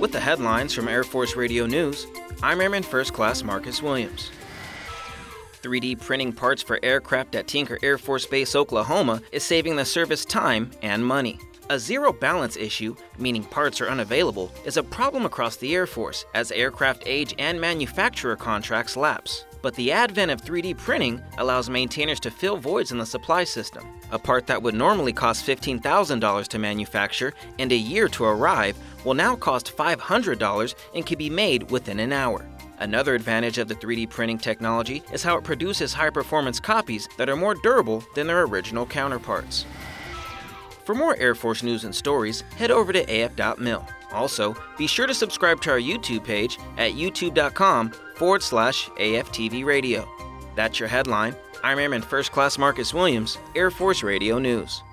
With the headlines from Air Force Radio News, I'm Airman First Class Marcus Williams. 3D printing parts for aircraft at Tinker Air Force Base, Oklahoma is saving the service time and money. A zero balance issue, meaning parts are unavailable, is a problem across the Air Force as aircraft age and manufacturer contracts lapse. But the advent of 3D printing allows maintainers to fill voids in the supply system. A part that would normally cost $15,000 to manufacture and a year to arrive will now cost $500 and can be made within an hour. Another advantage of the 3D printing technology is how it produces high-performance copies that are more durable than their original counterparts. For more Air Force news and stories, head over to af.mil. Also, be sure to subscribe to our YouTube page at youtube.com/AFTV Radio. That's your headline. I'm Airman First Class Marcus Williams, Air Force Radio News.